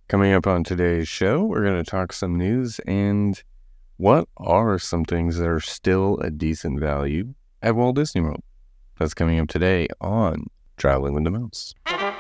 Coming up on today's show, we're going to talk some news and what are some things that are still a decent value at Walt Disney World. That's coming up today on Traveling with the Mouse.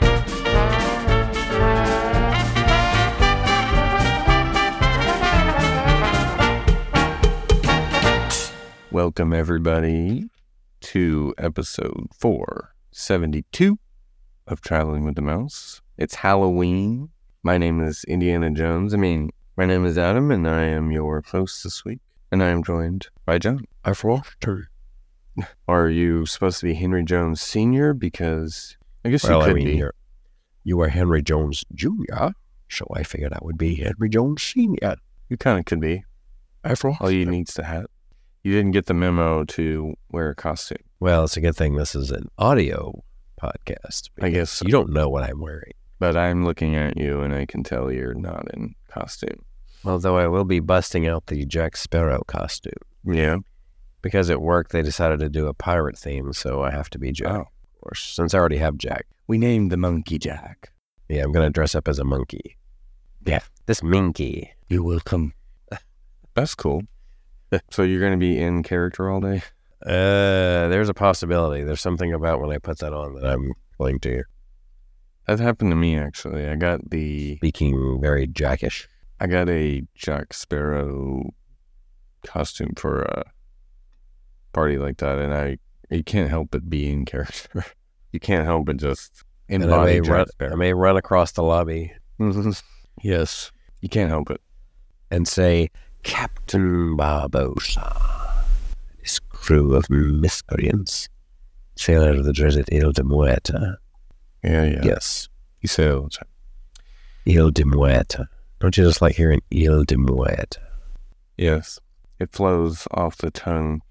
Welcome, everybody, to episode 472 of Traveling with the Mouse. It's Halloween. My name is Indiana Jones. My name is Adam, and I am your host this week. And I am joined by John. I Foster. Are you supposed to be Henry Jones Sr.? Because I guess you could be. You are Henry Jones Jr., so I figured I would be Henry Jones Sr. You kind of could be. I Foster. All you need's to have. You didn't get the memo to wear a costume. Well, it's a good thing this is an audio podcast. I guess so. You don't know what I'm wearing. But I'm looking at you, and I can tell you're not in costume. Although I will be busting out the Jack Sparrow costume. Yeah. Because at work, they decided to do a pirate theme, so I have to be Jack. Oh. Of course, since I already have Jack. We named the monkey Jack. Yeah, I'm going to dress up as a monkey. Yeah. This minky. You're welcome. That's cool. So you're going to be in character all day? There's a possibility. There's something about when I put that on that I'm going to. That happened to me, actually. Speaking very Jackish. I got a Jack Sparrow costume for a party like that, and you can't help but be in character. You can't help but just embody Jack Sparrow. I may run across the lobby. Yes, you can't help it. And say, Captain Barbossa, his crew of miscreants, sail out of the dreaded Ile de Muerta. Yeah. Yes. You say it all the time. Ile de Muerta. Don't you just like hearing Ile de Muerta? Yes. It flows off the tongue.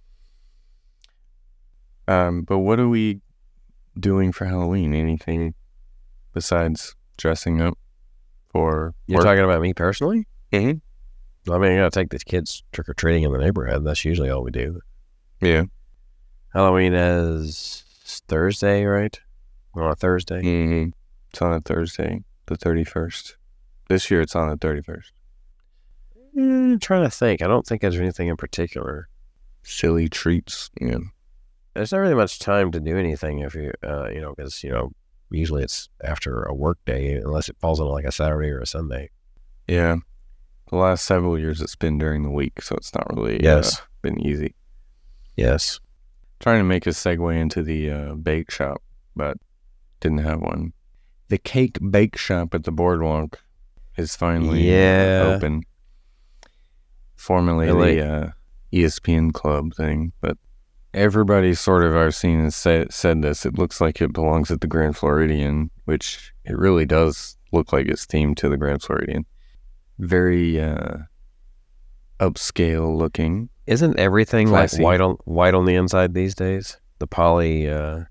But what are we doing for Halloween? Anything besides dressing up for You're work? talking about me personally? Mm-hmm. I mean, I gotta take the kids trick-or-treating in the neighborhood. That's usually all we do. Yeah. Halloween is Thursday, right? On a Thursday? Mm-hmm. It's on a Thursday, the 31st. This year it's on the 31st. I'm trying to think. I don't think there's anything in particular. Silly treats. Yeah. There's not really much time to do anything if you, because, usually it's after a work day, unless it falls on like a Saturday or a Sunday. Yeah. The last several years it's been during the week, so it's not really been easy. Yes. Trying to make a segue into the bake shop, but didn't have one. The cake bake shop at the boardwalk is finally open. Formerly the ESPN Club thing, but everybody sort of I've seen has said this. It looks like it belongs at the Grand Floridian, which it really does look like it's themed to the Grand Floridian. Very upscale looking. Isn't everything classy. Like white on the inside these days? The poly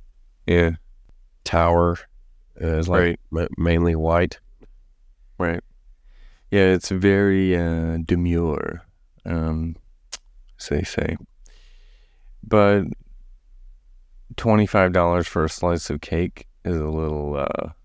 tower is like mainly white. Right. Yeah, it's very demure, as they say. But $25 for a slice of cake is a little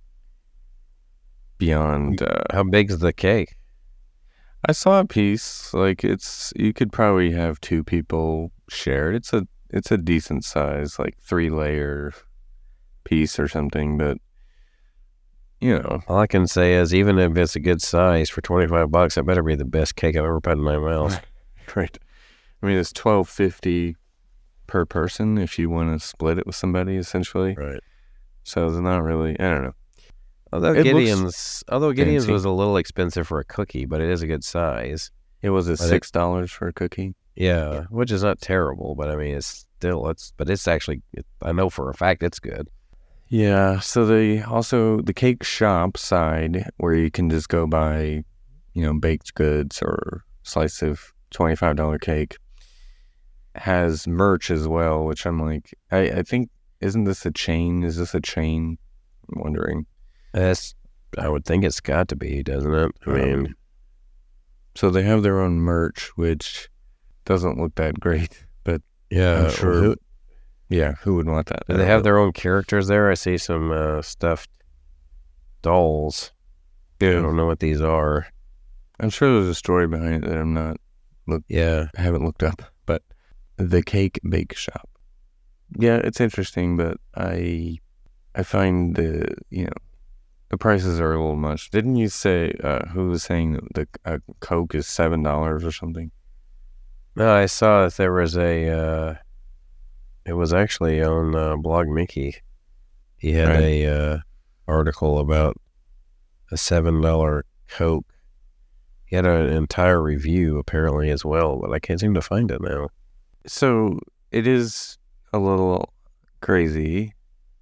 beyond. How big is the cake? I saw a piece. Like you could probably have two people share it. It's a decent size, like 3-layer piece or something. But all I can say is even if it's a good size for $25, it better be the best cake I've ever put in my mouth. Right. I mean, it's $12.50 per person if you want to split it with somebody, essentially. Right. So it's not really. I don't know. Although Gideon's was a little expensive for a cookie, but it is a good size. It was $6 for a cookie. Yeah, which is not terrible, but I mean, it's actually, I know for a fact it's good. Yeah. So the cake shop side where you can just go buy, baked goods or slice of $25 cake has merch as well, which I'm like, I think, isn't this a chain? Is this a chain? I'm wondering. I would think it's got to be, doesn't it? I mean, so they have their own merch, which doesn't look that great, but yeah, I'm sure. Who would want that? Do they have their own characters there? I see some stuffed dolls. I don't know what these are. I'm sure there's a story behind it that I'm not haven't looked up. But the Cake Bake Shop. Yeah, it's interesting, but I find the prices are a little much. Didn't you say who was saying that the Coke is $7 or something? No, I saw that there was it was actually on Blog Mickey. He had a article about a $7 Coke. He had an entire review apparently as well, but I can't seem to find it now. So it is a little crazy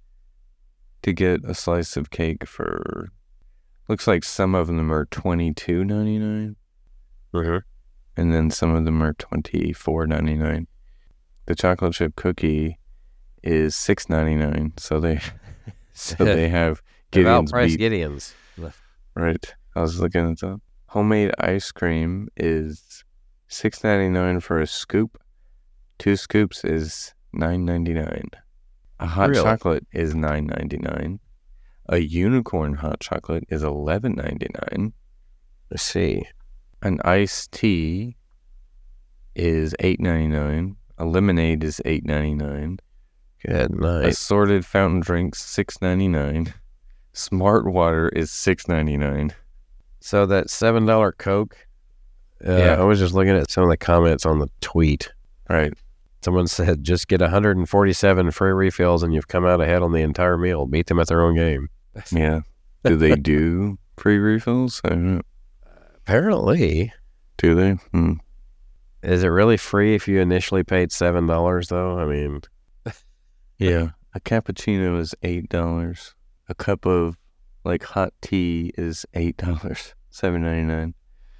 to get a slice of cake for, looks like some of them are $22.99. Mm-hmm. And then some of them are $24.99. The chocolate chip cookie is $6.99. So they have Gideon's price beat. Gideon's. Right. I was looking at that. Homemade ice cream is $6.99 for a scoop. 2 scoops is $9.99. A hot chocolate is $9.99. A unicorn hot chocolate is $11.99. Let's see. An iced tea is $8.99. A lemonade is $8.99. Good night. Assorted fountain drinks $6.99. Smart water is $6.99. So that $7 Coke. I was just looking at some of the comments on the tweet. Right. Someone said, just get 147 free refills and you've come out ahead on the entire meal. Beat them at their own game. Yeah. Do they do free refills? I don't know. Apparently. Do they? Is it really free if you initially paid $7 though? I mean. Yeah. A cappuccino is $8. A cup of hot tea is $8. $7.99.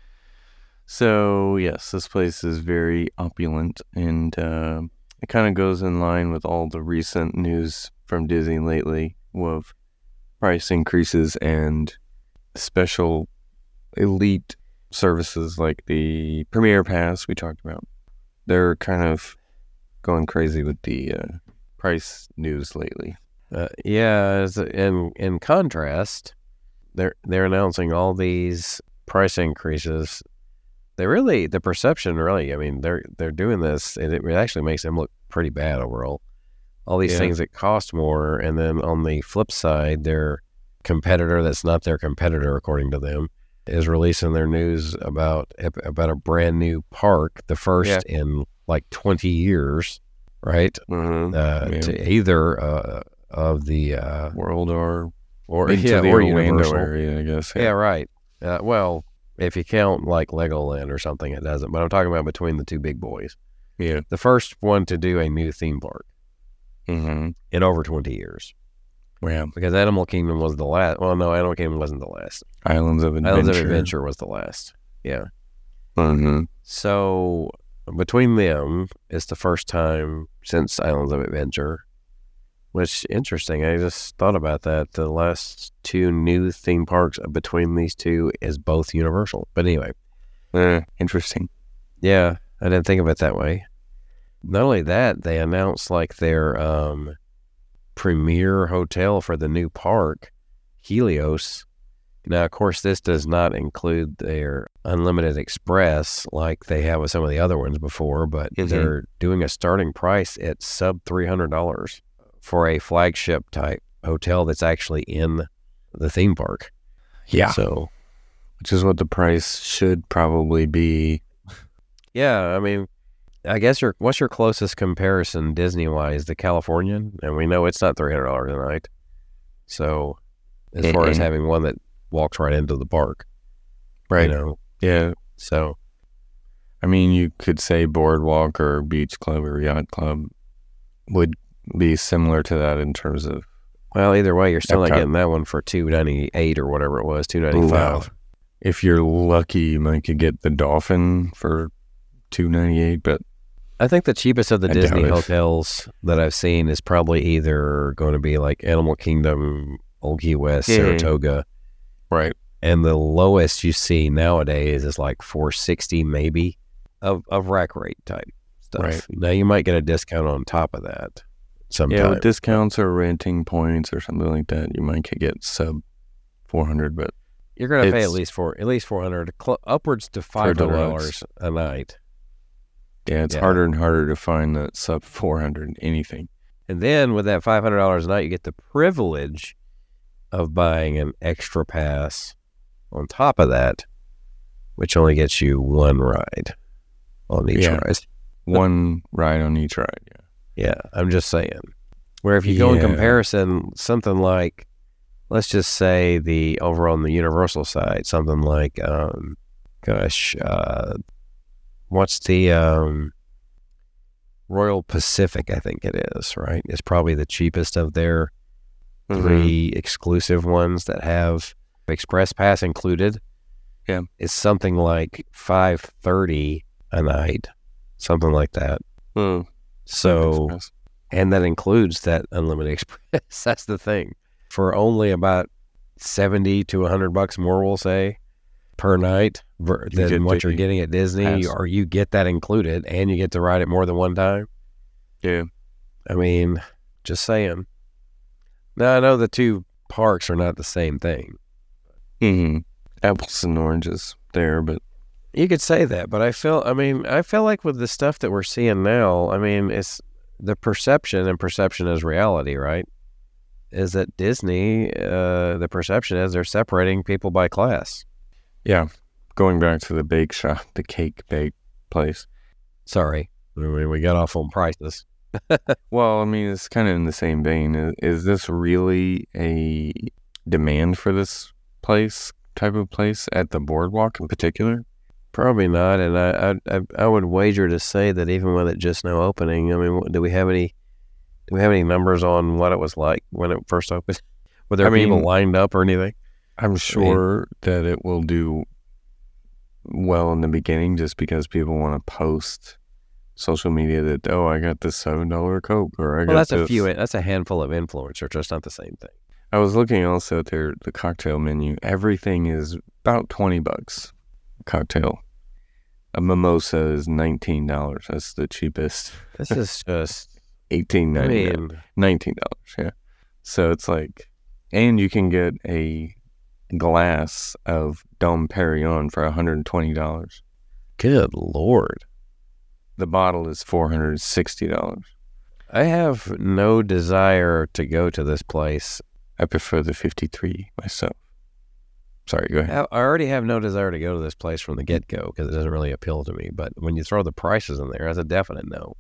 So, yes, this place is very opulent, and it kind of goes in line with all the recent news from Disney lately of price increases and special elite services like the Premier Pass we talked about. They're kind of going crazy with the price news lately. In contrast, they're announcing all these price increases. The perception really, I mean, they're doing this, and it actually makes them look pretty bad overall. All these things that cost more, and then on the flip side, their competitor that's not their competitor, according to them, is releasing their news about a brand new park, the first in 20 years, right? Mm-hmm. To either of the World or the Orlando area, I guess. Yeah, right. Well, if you count Legoland or something, it doesn't. But I'm talking about between the two big boys. Yeah. The first one to do a new theme park in over 20 years. Yeah. Because Animal Kingdom was the last. Well, no, Animal Kingdom wasn't the last. Islands of Adventure was the last. Yeah. Mm-hmm. So between them, it's the first time since Islands of Adventure. Which, interesting, I just thought about that. The last 2 new theme parks between these two is both Universal. But anyway. Interesting. Yeah, I didn't think of it that way. Not only that, they announced their premier hotel for the new park, Helios. Now, of course, this does not include their Unlimited Express like they have with some of the other ones before, but they're doing a starting price at sub $300. For a flagship type hotel that's actually in the theme park. Yeah. So, which is what the price should probably be. Yeah, I mean, I guess what's your closest comparison Disney-wise? The Californian? And we know it's not $300 a night. So, as far as having one that walks right into the park. Right. Yeah. So, I mean, you could say Boardwalk or Beach Club or Yacht Club would be similar to that in terms of. Well, either way, you're still not getting that one for $298 or whatever it was, $295. If you're lucky, you might could get the Dolphin for $298, but I think the cheapest of the Disney hotels that I've seen is probably either going to be Animal Kingdom, Old Key West, Saratoga, right? And the lowest you see nowadays is $460 maybe of rack rate type stuff. Right. Now you might get a discount on top of that. Sometimes. Yeah, with discounts or renting points or something like that, you might could get sub 400. But You're going to pay at least $400, upwards to $500 a night. Yeah, it's harder and harder to find that sub 400 anything. And then with that $500 a night, you get the privilege of buying an extra pass on top of that, which only gets you one ride on each ride. One ride on each ride, Yeah, I'm just saying. Where if you go in comparison, something like, let's just say over on the Universal side, something like, what's the Royal Pacific, I think it is, right? It's probably the cheapest of their 3 exclusive ones that have Express Pass included. Yeah. It's something like $530 a night, something like that. So, and that includes that unlimited Express. That's the thing. For only about $70 to $100 more, we'll say, per night than what you're getting at Disney, or you get that included and you get to ride it more than one time. Yeah. I mean, just saying. Now, I know the two parks are not the same thing. Apples and oranges there, but you could say that, but I feel like with the stuff that we're seeing now, I mean, it's the perception, and perception is reality, right? Is that Disney, the perception is they're separating people by class. Yeah. Going back to the bake shop, the cake bake place. Sorry, we got off on prices. Well, I mean, it's kind of in the same vein. Is this really a demand for this type of place at the boardwalk in particular? Probably not, and I would wager to say that even with it just now opening, I mean, do we have any numbers on what it was like when it first opened? Were there people lined up or anything? I'm sure that it will do well in the beginning, just because people want to post social media that, I got this $7 Coke, or I got this. That's a handful of influencers. It's not the same thing. I was looking also at the cocktail menu. Everything is about $20 cocktail. A mimosa is $19. That's the cheapest. This is just $18.99. $19. Yeah. So it's like, and you can get a glass of Dom Perignon for $120. Good Lord. The bottle is $460. I have no desire to go to this place. I prefer the 53 myself. Sorry, go ahead. I already have no desire to go to this place from the get-go because it doesn't really appeal to me. But when you throw the prices in there, that's a definite no.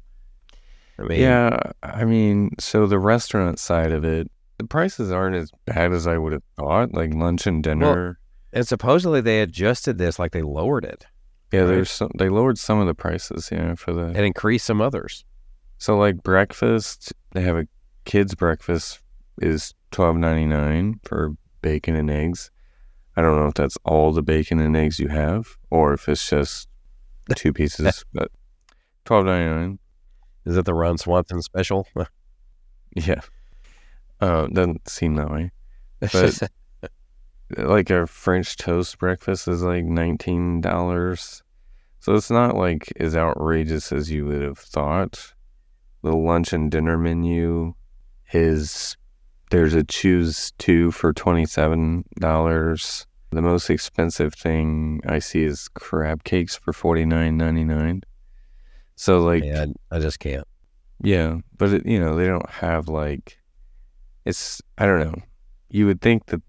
So the restaurant side of it, the prices aren't as bad as I would have thought, like lunch and dinner. Well, and supposedly they adjusted this, like they lowered it. Yeah, right? They lowered some of the prices, and increased some others. So like breakfast, they have a kids' breakfast is $12.99 for bacon and eggs. I don't know if that's all the bacon and eggs you have, or if it's just 2 pieces, but $12.99. Is it the Ron Swanson special? Yeah. Doesn't seem that way. But like a French toast breakfast is like $19. So it's not like as outrageous as you would have thought. The lunch and dinner menu there's a choose 2 for $27. The most expensive thing I see is crab cakes for $49.99. So like, yeah, I just can't. Yeah, but they don't have like, I don't know. You would think that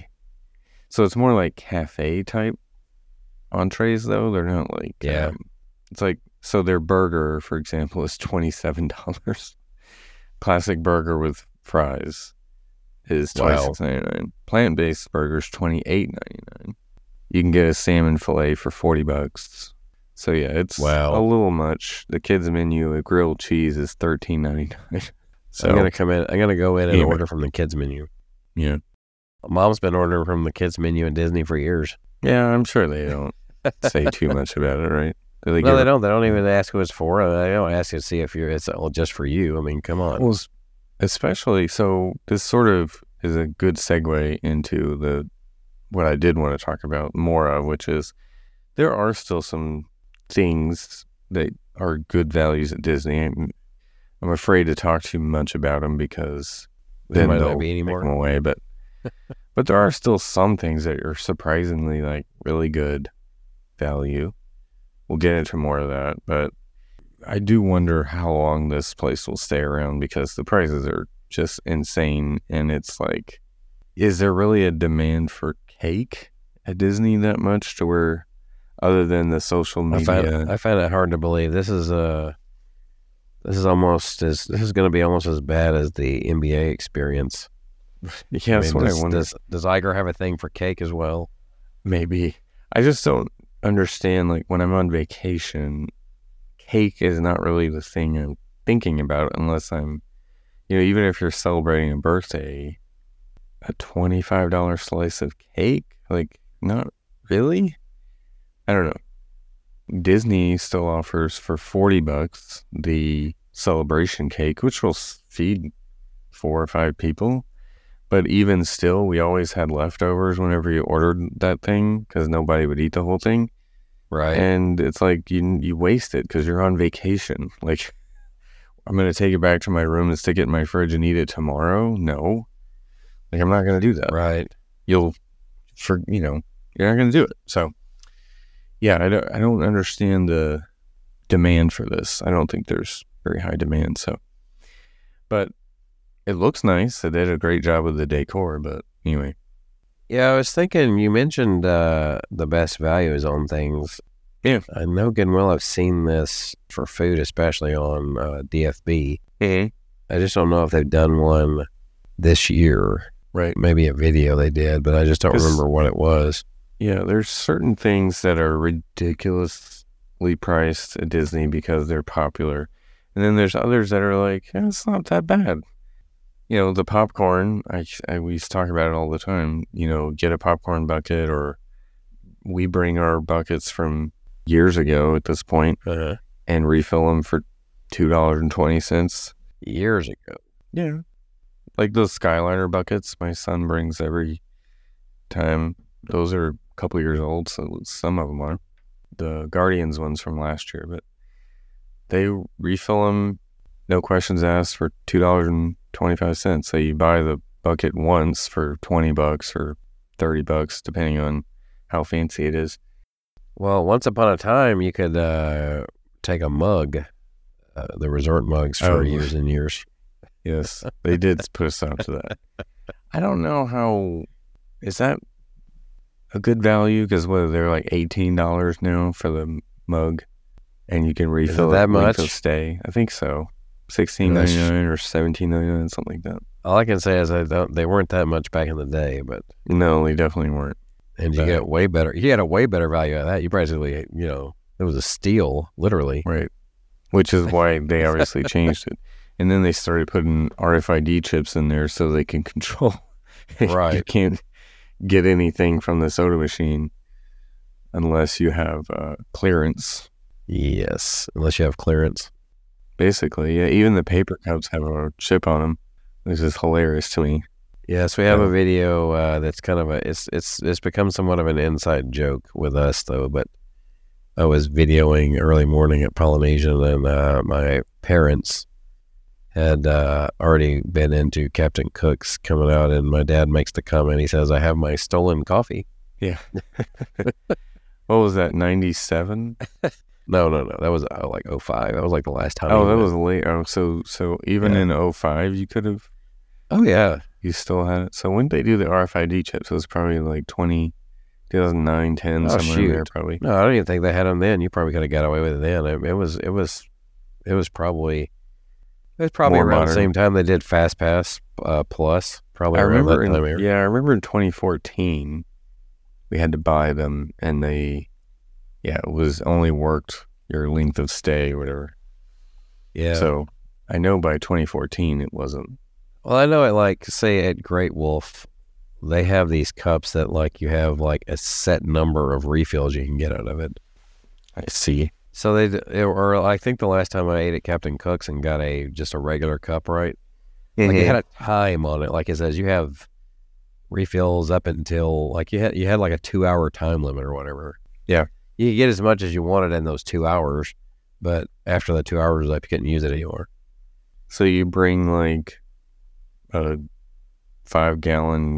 so it's more like cafe type entrees though. They're not like, it's like, so their burger, for example, is $27. Classic burger with fries is $26.99. Plant-based burgers $28.99. You can get a salmon fillet for $40. So yeah, it's a little much. The kids menu, a grilled cheese is $13.99. So I'm gonna go in and order from the kids menu. Yeah, Mom's been ordering from the kids menu at Disney for years. Yeah, I'm sure they don't say too much about it, right? They don't. They don't even ask who it's for. They don't ask you to see if it's just for you. I mean, come on. Well, especially, so this sort of is a good segue into what I did want to talk about more of, which is there are still some things that are good values at Disney. I'm afraid to talk too much about them because then might they'll not be anymore. take them away. But But there are still some things that are surprisingly like really good value. We'll get into more of that, but I do wonder how long this place will stay around because the prices are just insane. And it's like, is there really a demand for cake at Disney that much to where, other than the social media? I find it hard to believe. This is going to be almost as bad as the NBA experience. Yeah, that's what I wonder. Does Iger have a thing for cake as well? Maybe. I just don't understand, like, when I'm on vacation, cake is not really the thing I'm thinking about unless I'm, even if you're celebrating a birthday, a $25 slice of cake? Like, not really? I don't know. Disney still offers for $40 the celebration cake, which will feed 4 or 5 people. But even still, we always had leftovers whenever you ordered that thing because nobody would eat the whole thing. Right. And it's like you waste it because you're on vacation. Like, I'm going to take it back to my room and stick it in my fridge and eat it tomorrow? No. Like, I'm not going to do that. Right. You're not going to do it. So, yeah, I don't understand the demand for this. I don't think there's very high demand. So, but it looks nice. They did a great job with the decor, but anyway. Yeah, I was thinking, you mentioned the best values on things. Yeah. I know good and well I've seen this for food, especially on DFB. Mm-hmm. I just don't know if they've done one this year. Right. Maybe a video they did, but I just don't remember what it was. Yeah, there's certain things that are ridiculously priced at Disney because they're popular. And then there's others that are like, it's not that bad. The popcorn, we used to talk about it all the time. Get a popcorn bucket, or we bring our buckets from years ago at this point and refill them for $2.20. Years ago. Yeah. Like those Skyliner buckets my son brings every time. Those are a couple years old, so some of them are. The Guardians ones from last year, but they refill them, no questions asked, for $2.25. So you buy the bucket once for $20 or $30, depending on how fancy it is. Well, once upon a time, you could take a mug, the resort mugs, for years and years. Yes, they did put a stop to that. I don't know how, is that a good value? Because they're like $18 now for the mug, and you can refill that it much? to stay. I think so. $16.99 or $17.99, something like that. All I can say is they weren't that much back in the day, but no, they definitely weren't. And you get way better. You had a way better value out of that. You basically, it was a steal, literally. Right. Which is why they obviously changed it. And then they started putting RFID chips in there so they can control. Right. You can't get anything from the soda machine unless you have clearance. Yes, unless you have clearance. Basically, yeah. Even the paper cups have a chip on them, which is hilarious to me. Yes, we have a video that's kind of it's become somewhat of an inside joke with us, though. But I was videoing early morning at Polynesian, and my parents had already been into Captain Cook's coming out, and my dad makes the comment. He says, "I have my stolen coffee." Yeah. What was that? 97? No. That was like 05. That was like the last time. Oh, that was late. Oh, so even in 05, you could have. Oh yeah. You still had it. So when did they do the RFID chips? It was probably like 2009, 10, somewhere in there probably. No, I don't even think they had them then. You probably could have got away with it then. It was probably More around modern. the same time they did Fast Pass Plus. Probably I around remember that time here. I remember in 2014 we had to buy them, and it was only worked your length of stay or whatever. Yeah. So I know by 2014 it wasn't. Well, I know it, like, say at Great Wolf, they have these cups that, like, you have, like, a set number of refills you can get out of it. I see. So I think the last time I ate at Captain Cook's and got just a regular cup, right? Like, it had a time on it. Like, it says you have refills up until, like, you had like a 2-hour time limit or whatever. Yeah. You could get as much as you wanted in those 2 hours, but after the 2 hours, like, you couldn't use it anymore. So you bring like a 5-gallon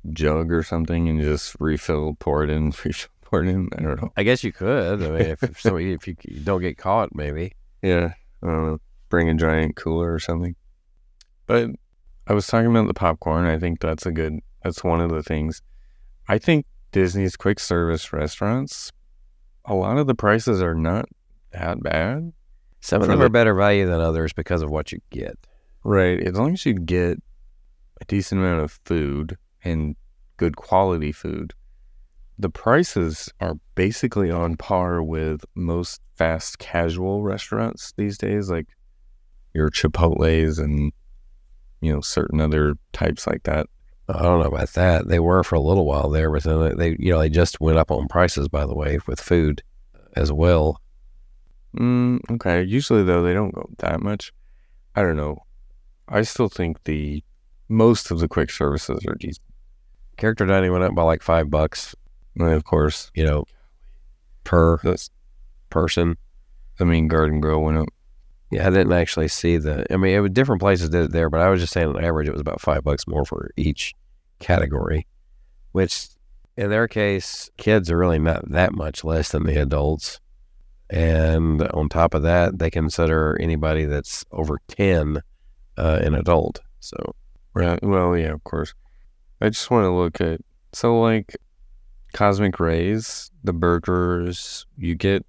jug or something and just refill, pour it in, refill, pour it in. I don't know. I guess you could. I mean, if you don't get caught, maybe. Yeah. I don't know. Bring a giant cooler or something. But I was talking about the popcorn. I think that's one of the things. I think Disney's quick service restaurants, a lot of the prices are not that bad. Some of them are better value than others because of what you get. Right. As long as you get a decent amount of food and good quality food, the prices are basically on par with most fast casual restaurants these days, like your Chipotle's and, certain other types like that. I don't know about that. They were for a little while there, but then they just went up on prices, by the way, with food as well. Okay. Usually, though, they don't go that much. I don't know. I still think most of the quick services are decent. Character dining went up by like $5. And of course, per person. Garden Grill went up. Yeah, I didn't actually see it was different places did it there, but I was just saying on average it was about $5 more for each category, which in their case, kids are really not that much less than the adults. And on top of that, they consider anybody that's over 10 an adult. So, right. Well, yeah, of course. I just want to look at, like Cosmic Rays, the burgers, you get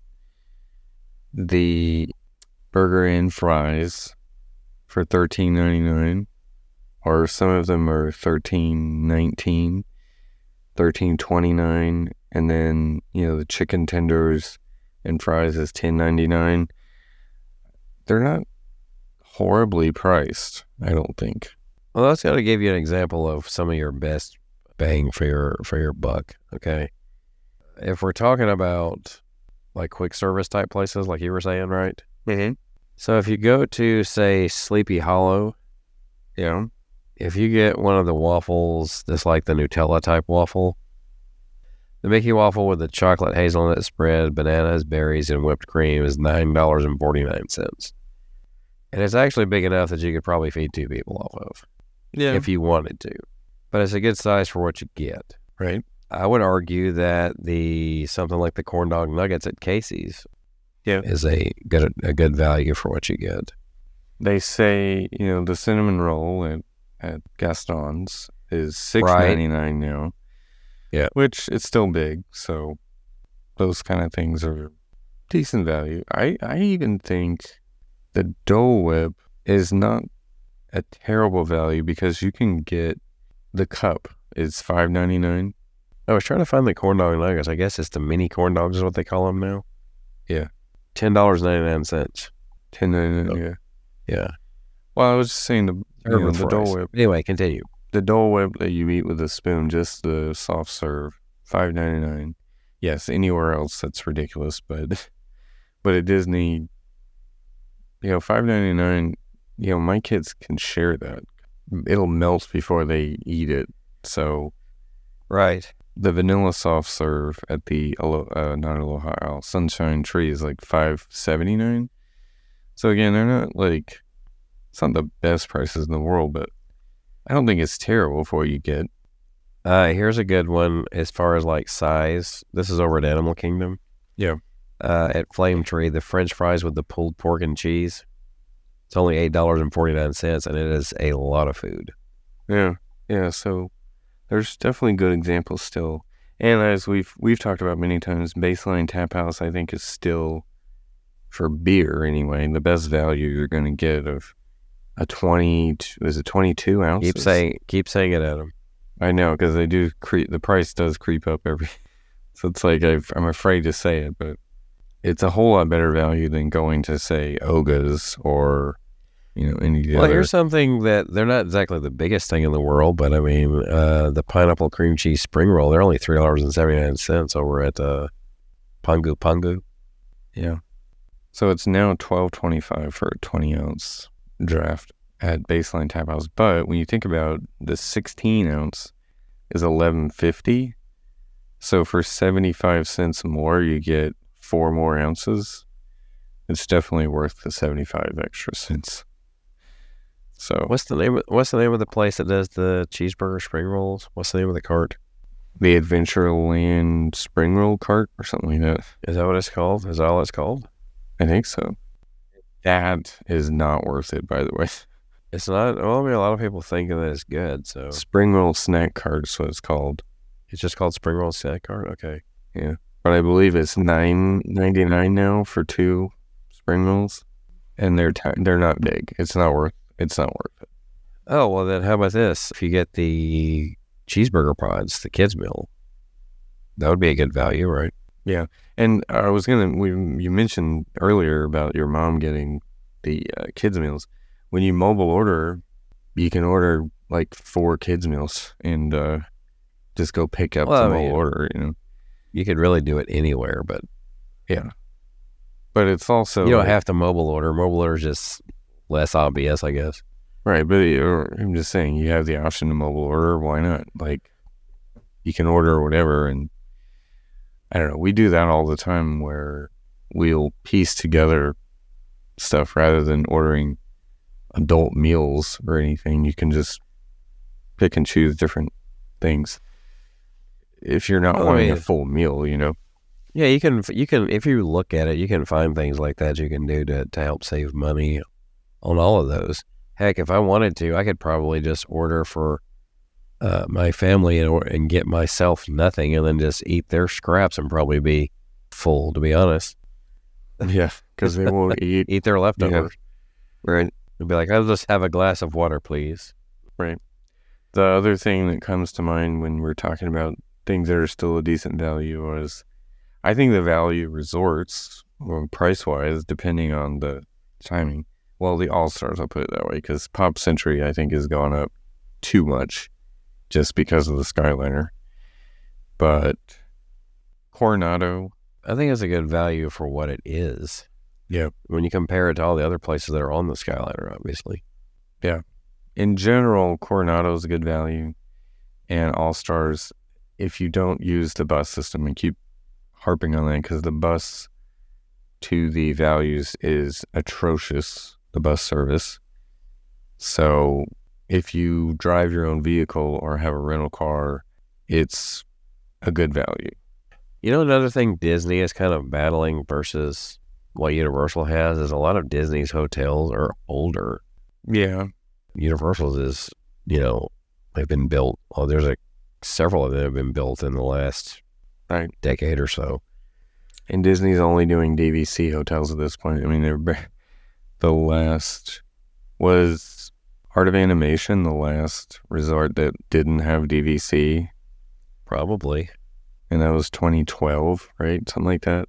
the burger and fries for $13.99, or some of them are $13.19, $13.29, and then the chicken tenders and fries is $10.99. They're not horribly priced, I don't think. Well, that's got to give you an example of some of your best bang for your buck. Okay, if we're talking about like quick service type places, like you were saying, right? Mm-hmm. So if you go to, say, Sleepy Hollow, if you get one of the waffles that's like the Nutella type waffle, the Mickey waffle with the chocolate hazelnut spread, bananas, berries, and whipped cream is $9.49. And it's actually big enough that you could probably feed 2 people off of. Yeah. If you wanted to. But it's a good size for what you get. Right. I would argue that something like the corn dog nuggets at Casey's is a good value for what you get. They say, the cinnamon roll at Gaston's is $6.99 now. Yeah. Which it's still big, so those kind of things are decent value. I even think the Dole Whip is not a terrible value because you can get the cup is $5.99. I was trying to find the corn dog nuggets. I guess it's the mini corn dogs is what they call them now. Yeah. $10.99. $10.99, Yeah. Well, I was just saying the Dole Whip. Anyway, continue. The Dole Whip that you eat with a spoon, just the soft serve, $5.99. Yes, anywhere else that's ridiculous, but at Disney, $5.99. My kids can share that. It'll melt before they eat it. So, right. The vanilla soft serve at the not Aloha Isle, Sunshine Tree is like $5.79. So again, they're not it's not the best prices in the world, but I don't think it's terrible for what you get. Here's a good one as far as size. This is over at Animal Kingdom. Yeah. At Flame Tree, the French fries with the pulled pork and cheese. It's only $8.49, and it is a lot of food. Yeah. Yeah. So there's definitely good examples still. And as we've talked about many times, Baseline Tap House, I think, is still, for beer anyway, the best value you're going to get of a 22 ounces? Keep saying it, Adam. I know, because they do the price does creep up so it's I'm afraid to say it, but it's a whole lot better value than going to, say, Oga's or, any other. Here's something that they're not exactly the biggest thing in the world, but the pineapple cream cheese spring roll, they're only $3.79 over at Pangu Pangu. Yeah. So it's now $12.25 for a 20-ounce draft at Baseline Tap House. But when you think about the 16-ounce is $11.50. So for 75 cents more, you get 4 more ounces. It's definitely worth the 75 extra cents. So What's the name of the place that does the cheeseburger spring rolls? What's the name of the cart? the Adventureland Spring Roll Cart or something like that. Is that what it's called? Is that all it's called? I think so. That is not worth it, by the way. It's not. Well, I mean, a lot of people think that it's good, so Spring Roll Snack Cart is what it's called. it's just called spring roll snack cart. Okay. Yeah, but I believe it's $9.99 now for 2 spring rolls, and they're not big. It's not worth it. Oh well, then how about this? If you get the cheeseburger pods, the kids meal, that would be a good value, right? Yeah, and I was you mentioned earlier about your mom getting the kids meals. When you mobile order, you can order like 4 kids meals and just go pick up the mobile order. You could really do it anywhere, but yeah. But it's also you don't have to mobile order. Mobile order is just less obvious, I guess. Right, but I'm just saying you have the option to mobile order. Why not? Like, you can order whatever, and I don't know. We do that all the time where we'll piece together stuff rather than ordering adult meals or anything. You can just pick and choose different things if you're not wanting a full meal, Yeah, you can if you look at it, you can find things like that you can do to help save money on all of those. Heck, if I wanted to, I could probably just order for my family and get myself nothing and then just eat their scraps and probably be full, to be honest. Yeah, because they won't eat their leftovers. Yeah. Right. They'll be like, I'll just have a glass of water, please. Right. The other thing that comes to mind when we're talking about things that are still a decent value is, I think the value resorts, price-wise, depending on the timing. Well, the All-Stars, I'll put it that way, because Pop Century, I think, has gone up too much just because of the Skyliner. But Coronado, I think it's a good value for what it is. Yeah. When you compare it to all the other places that are on the Skyliner, obviously. Yeah. In general, Coronado is a good value. And All-Stars, if you don't use the bus system, and keep harping on that, because the bus to the values is atrocious, the bus service. So if you drive your own vehicle or have a rental car, it's a good value. You know, another thing Disney is kind of battling versus what Universal has is a lot of Disney's hotels are older. Yeah. Universal's is, they've been built. Well, there's several of them have been built in the last decade or so. And Disney's only doing DVC hotels at this point. I mean, the last was Art of Animation, the last resort that didn't have DVC. Probably. And that was 2012, right? Something like that.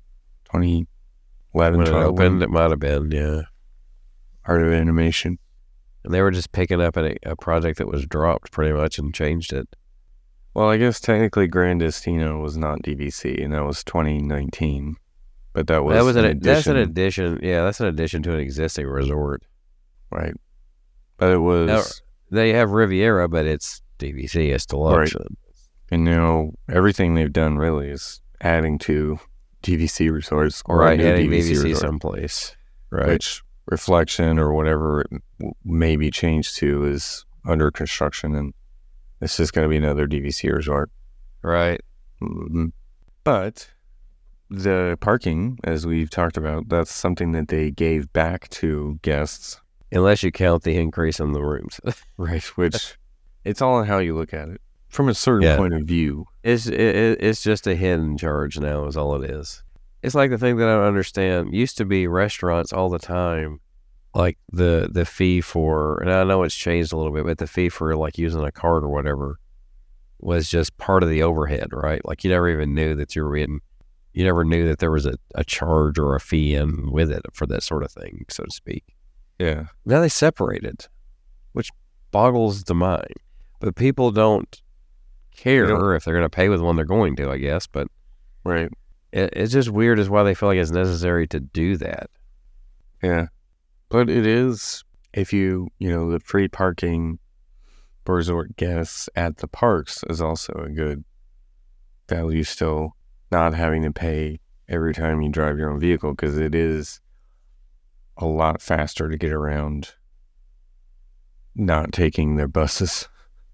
2011, when it 12. Opened, it might have been, yeah. Art of Animation. And they were just picking up a project that was dropped pretty much and changed it. Well, I guess technically Grand Destino was not DVC, and that was 2019. But that's an addition. That's an addition. Yeah, that's an addition to an existing resort. Right. But it was... Now, they have Riviera, but it's DVC. It's deluxe. Right. And now everything they've done really is adding to DVC resorts. Or adding DVC someplace. Right. Which Reflection or whatever it may be changed to is under construction, and it's just going to be another DVC resort. Right. Mm-hmm. But the parking, as we've talked about, that's something that they gave back to guests. Unless you count the increase in the rooms. Right, which it's all on how you look at it. From a certain point of view. It's just a hidden charge now is all it is. It's like the thing that I don't understand. Used to be restaurants all the time, like the fee for, and I know it's changed a little bit, but the fee for like using a card or whatever was just part of the overhead, right? Like you never even knew that you never knew that there was a charge or a fee in with it for that sort of thing, so to speak. Yeah. Now they separated, which boggles the mind. But people don't care if they're going to pay with one they're going to, I guess. But right. It's just weird as why they feel like it's necessary to do that. Yeah. But it is, if the free parking for resort guests at the parks is also a good value still, not having to pay every time you drive your own vehicle, because it is a lot faster to get around not taking their buses.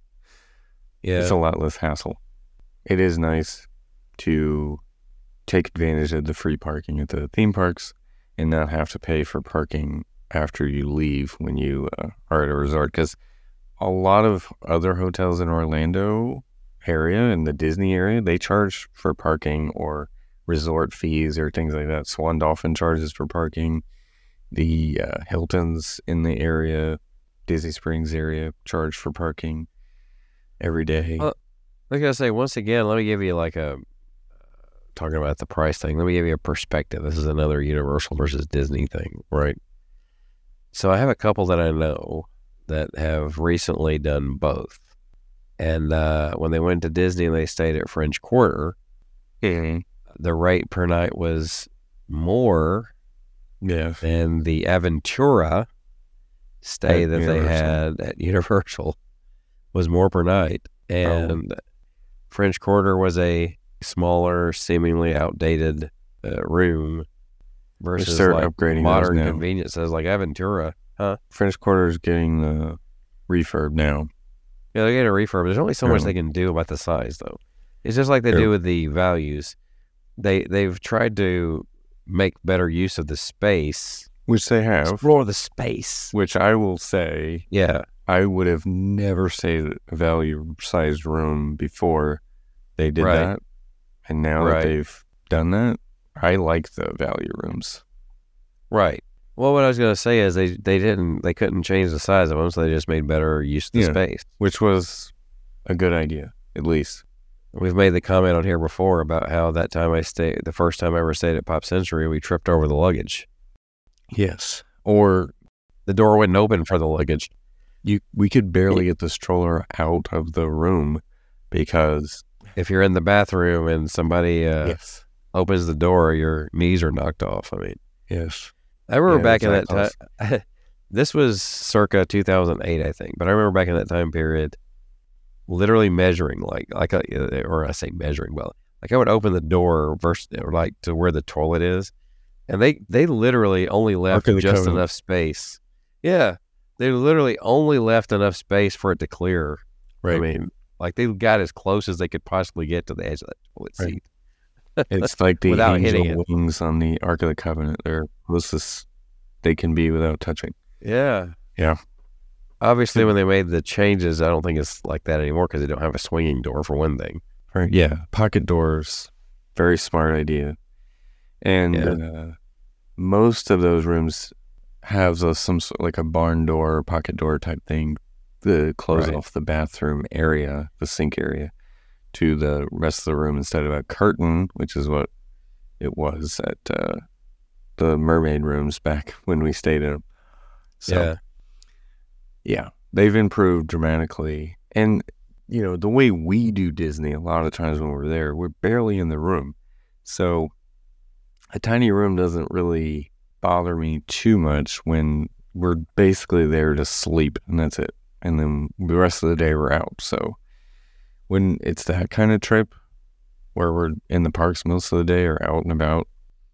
Yeah. It's a lot less hassle. It is nice to take advantage of the free parking at the theme parks and not have to pay for parking after you leave when you are at a resort. Because a lot of other hotels in Orlando area, in the Disney area, they charge for parking or resort fees or things like that. Swan Dolphin charges for parking. The Hiltons in the area, Disney Springs area, charge for parking every day. Well, like I say, once again, let me give you talking about the price thing, let me give you a perspective. This is another Universal versus Disney thing, right? So I have a couple that I know that have recently done both. And when they went to Disney and they stayed at French Quarter, the rate per night was more than the Aventura stay that they had at Universal was more per night. And French Quarter was a smaller, seemingly outdated room versus upgrading modern conveniences like Aventura. French Quarter is getting the refurb now. Yeah, they get a refurb. There's only so much they can do about the size, though. It's just like they do with the values. They've tried to make better use of the space, which they have. Explore the space, which I will say. Yeah, I would have never said a value-sized room before they did that, and now that they've done that, I like the value rooms. Right. Well, what I was going to say is they couldn't change the size of them, so they just made better use of the space, which was a good idea, at least. We've made the comment on here before about how that time the first time I ever stayed at Pop Century, we tripped over the luggage. Yes, or the door wouldn't open for the luggage. We could barely get the stroller out of the room because if you're in the bathroom and somebody opens the door, your knees are knocked off. I mean, yes. I remember back in that time, this was circa 2008, I think, but I remember back in that time period, literally measuring, or I say measuring, well, like I would open the door to where the toilet is, and they literally only left just enough space. Yeah, they literally only left enough space for it to clear. Right. I mean, like they got as close as they could possibly get to the edge of that toilet seat. It's like the angel wings on the Ark of the Covenant. They're closest they can be without touching. Yeah. Yeah. Obviously, when they made the changes, I don't think it's like that anymore because they don't have a swinging door, for one thing. Right. Yeah. Pocket doors. Very smart idea. And most of those rooms have some like a barn door or pocket door type thing to close off the bathroom area, the sink area, to the rest of the room instead of a curtain, which is what it was at the mermaid rooms back when we stayed in them. So, yeah, they've improved dramatically. And, the way we do Disney, a lot of times when we're there, we're barely in the room. So a tiny room doesn't really bother me too much when we're basically there to sleep, and that's it. And then the rest of the day we're out. So when it's that kind of trip where we're in the parks most of the day or out and about,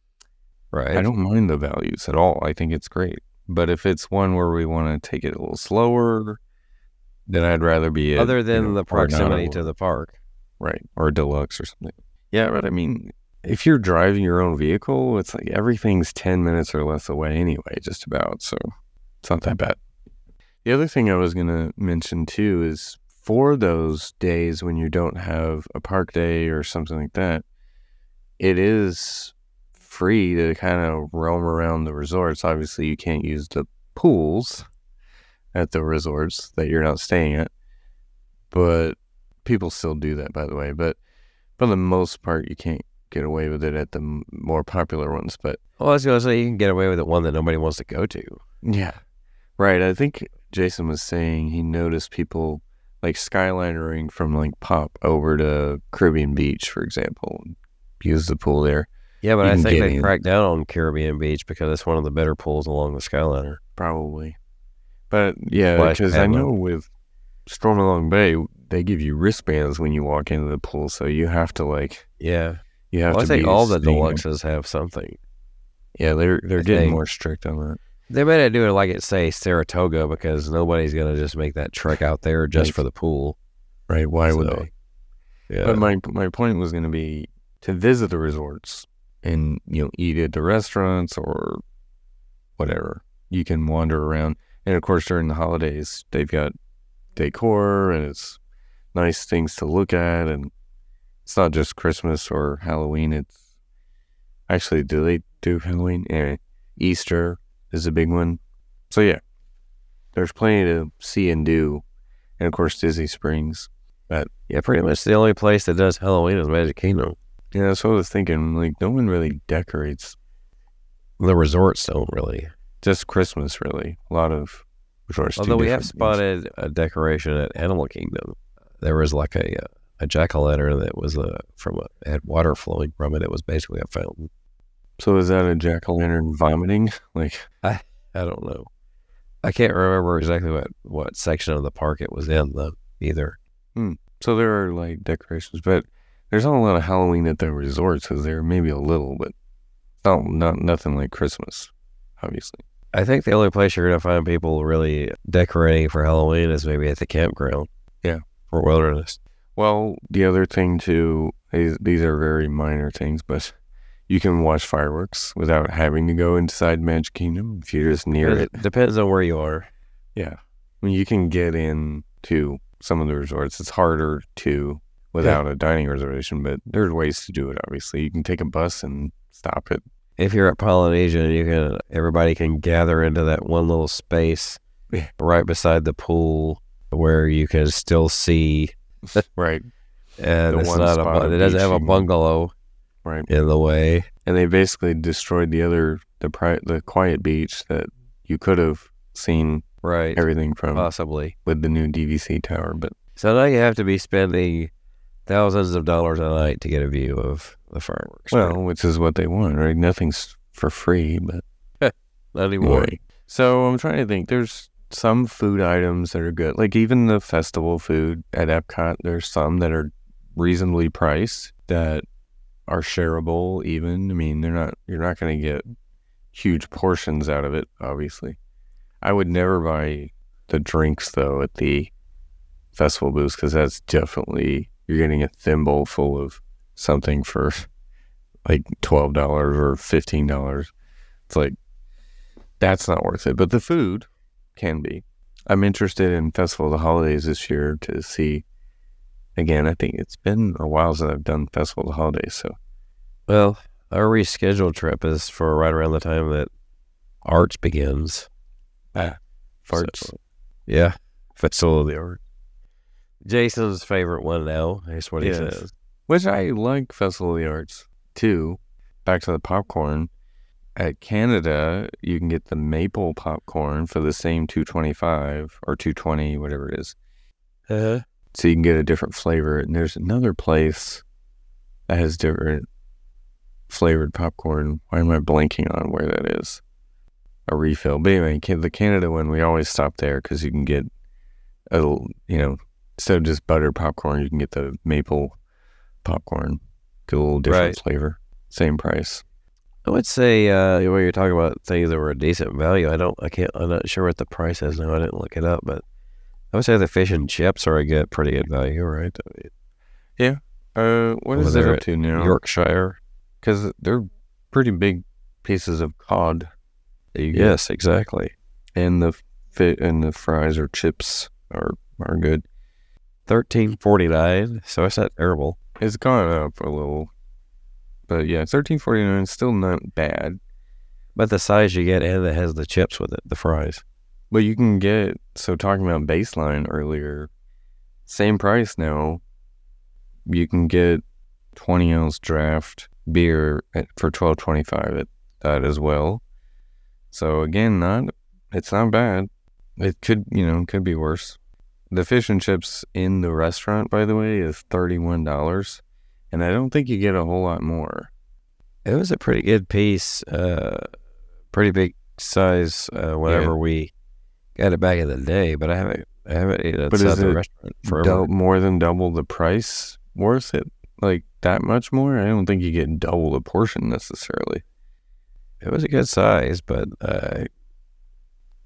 I don't mind the values at all. I think it's great. But if it's one where we want to take it a little slower, then I'd rather be other than the proximity to the park. Right. Or deluxe or something. Yeah, but I mean, if you're driving your own vehicle, it's like everything's 10 minutes or less away anyway, just about. So it's not that bad. The other thing I was going to mention too is for those days when you don't have a park day or something like that, it is free to kind of roam around the resorts. Obviously, you can't use the pools at the resorts that you're not staying at, but people still do that, by the way. But for the most part, you can't get away with it at the more popular ones. But I was going to say, you can get away with it one that nobody wants to go to. Yeah, right. I think Jason was saying he noticed people like skylinering from like Pop over to Caribbean Beach, for example, use the pool there. Yeah, but I think they cracked down on Caribbean Beach because it's one of the better pools along the Skyliner. Probably. But yeah, because I know with Stormalong Bay, they give you wristbands when you walk into the pool, so you have to you have to. I think all the deluxes have something. Yeah, they're getting more strict on that. They might not do it like it say Saratoga because nobody's gonna just make that trek out there just for the pool. Right? Why would they? Yeah. But my point was going to be to visit the resorts and eat at the restaurants or whatever. You can wander around, and of course during the holidays they've got decor and it's nice things to look at, and it's not just Christmas or Halloween. It's actually, do they do Halloween? Easter is a big one. So yeah, there's plenty to see and do, and of course Disney Springs. But yeah, pretty much the only place that does Halloween is Magic Kingdom. Yeah, that's what I was thinking. Like, no one really decorates. The resorts don't really. Just Christmas, really. A lot of resorts. Although we have spotted a decoration at Animal Kingdom. There was like a jack-o'-lantern that was had water flowing from it. It was basically a fountain. So is that a jack-o'-lantern vomiting? Like, I don't know. I can't remember exactly what section of the park it was in though either. So there are like decorations, but there's not a lot of Halloween at the resorts. Is there? Maybe a little, but not nothing like Christmas, obviously. I think the only place you're going to find people really decorating for Halloween is maybe at the campground. Yeah. For Wilderness. Well, the other thing too, these are very minor things, but you can watch fireworks without having to go inside Magic Kingdom if you're just near it. Depends on where you are. Yeah. I mean, you can get into some of the resorts. It's harder to without a dining reservation, but there's ways to do it, obviously. You can take a bus and stop it. If you're at Polynesian, everybody can gather into that one little space right beside the pool where you can still see. Right. And it's not it doesn't have a bungalow in the way. And they basically destroyed the quiet beach that you could have seen everything from possibly with the new DVC tower. But so now you have to be spending thousands of dollars a night to get a view of the fireworks. Well, which is what they want, right? Nothing's for free, but not anymore. Right. So I'm trying to think. There's some food items that are good, like even the festival food at Epcot. There's some that are reasonably priced that are shareable. Even, I mean, you're not going to get huge portions out of it, obviously. I would never buy the drinks though at the festival booths because that's definitely, you're getting a thimble full of something for like $12 or $15. It's like, that's not worth it. But the food can be. I'm interested in Festival of the Holidays this year to see. Again, I think it's been a while since I've done Festival of the Holidays. So, well, our rescheduled trip is for right around the time that Arts begins. Farts. So, yeah, Festival of the Arts. Jason's favorite one now. That's what he says. Which I like Festival of the Arts too. Back to the popcorn. At Canada, you can get the maple popcorn for the same $2.25 or $2.20, whatever it is. Uh-huh. So you can get a different flavor. And there's another place that has different flavored popcorn. Why am I blanking on where that is? A refill. But anyway, the Canada one, we always stop there because you can get instead of just butter popcorn, you can get the maple popcorn. Get a little different flavor. Same price. I would say when you're talking about things that were a decent value, I'm not sure what the price is now. I didn't look it up, but I would say the fish and chips are pretty good value, right? Yeah. What is it up to now? Yorkshire. Because they're pretty big pieces of cod. Yes, exactly. And the fries or chips are good. $13.49, so it's not terrible. It's gone up a little. But yeah, $13.49 is still not bad. But the size you get, and it has the chips with it, the fries. But you can get, so talking about Baseline earlier, same price now. You can get 20-ounce draft beer for $12.25 at that as well. So again, it's not bad. It could be worse. The fish and chips in the restaurant, by the way, is $31. And I don't think you get a whole lot more. It was a pretty good piece, pretty big size whenever we got it back in the day. But I haven't eaten it outside the restaurant forever. More than double the price worth it? Like that much more? I don't think you get double the portion necessarily. It was a good size, but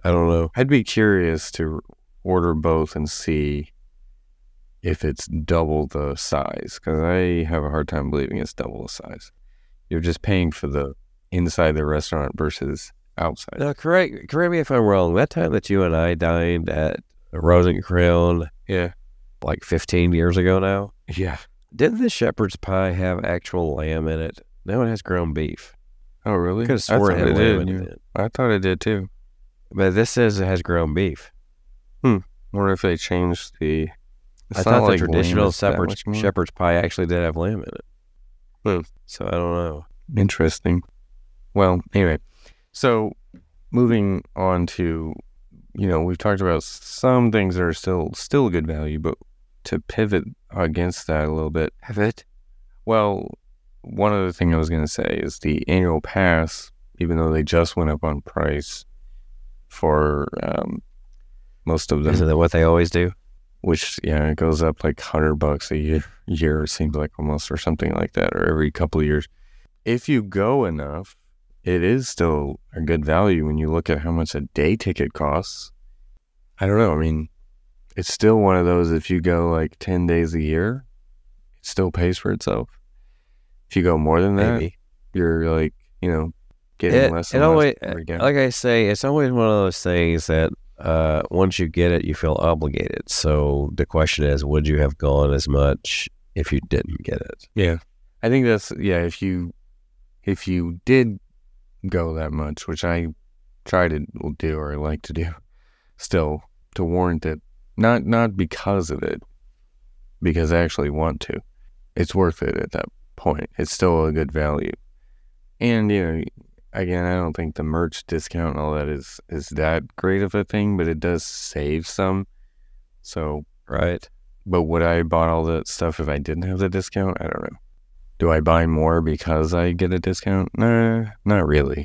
I don't know. I'd be curious to order both and see if it's double the size, because I have a hard time believing it's double the size. You're just paying for the inside the restaurant versus outside. Now, correct me if I'm wrong. That time that you and I dined at Rose and Crown, Yeah. like 15 years ago now, Yeah. didn't the shepherd's pie have actual lamb in it? No, it has ground beef. Oh, really? Could have sworn it had lamb in it. I thought it did too. But this says it has ground beef. Wonder if they changed the... I thought the traditional shepherd's pie actually did have lamb in it. So I don't know. Interesting. Well, anyway, so moving on to, we've talked about some things that are still good value, but to pivot against that a little bit. Well, one other thing I was going to say is the annual pass, even though they just went up on price for most of them. Isn't that what they always do? Which, it goes up like $100 a year, it seems like almost, or something like that, or every couple of years. If you go enough, it is still a good value when you look at how much a day ticket costs. I don't know. I mean, it's still one of those, if you go like 10 days a year, it still pays for itself. If you go more than that, Maybe. You're like, getting less and less every day. Like I say, it's always one of those things that once you get it, you feel obligated. So the question is, would you have gone as much if you didn't get it? Yeah. I think that's, if you did go that much, which I try to do or like to do still to warrant it, not because of it, because I actually want to. It's worth it at that point. It's still a good value. And, again, I don't think the merch discount and all that is that great of a thing, but it does save some. So, right. But would I have bought all that stuff if I didn't have the discount? I don't know. Do I buy more because I get a discount? Nah, not really.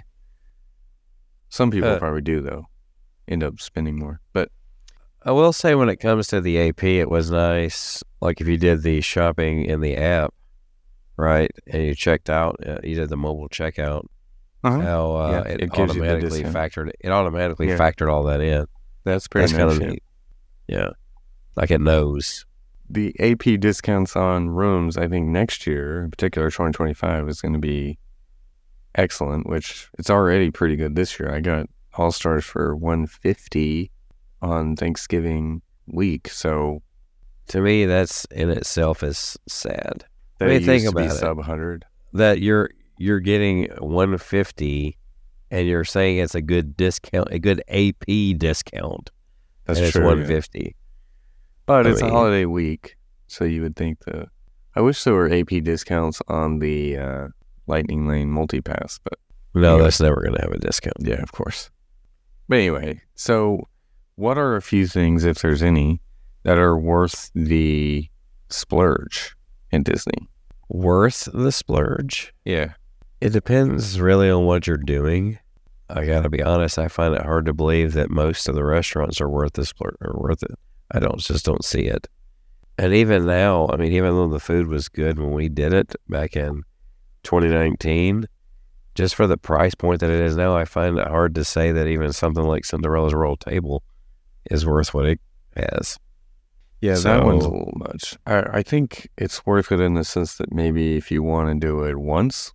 Some people probably do, though. End up spending more. But I will say when it comes to the AP, it was nice. Like if you did the shopping in the app, right, and you checked out, you did the mobile checkout, how it automatically factored all that in. That's pretty nice. Kind of neat. Yeah. Like it knows. The AP discounts on rooms, I think next year, in particular 2025, is going to be excellent, which it's already pretty good this year. I got All-Stars for $150 on Thanksgiving week, so to me, that's in itself is sad. That it think about it. Sub 100. That you're getting $150, and you're saying it's a good discount, a good AP discount. That's true. It's $150. Yeah. But it's a holiday week, so you would think I wish there were AP discounts on the Lightning Lane multipass, but no, that's never going to have a discount. Yeah, of course. But anyway, so what are a few things, if there's any, that are worth the splurge in Disney? Worth the splurge? Yeah. It depends really on what you're doing. I got to be honest, I find it hard to believe that most of the restaurants are worth the splurge or worth it. I just don't see it. And even now, I mean, even though the food was good when we did it back in 2019, just for the price point that it is now, I find it hard to say that even something like Cinderella's Royal Table is worth what it has. Yeah, that one's a little much. I think it's worth it in the sense that maybe if you want to do it once,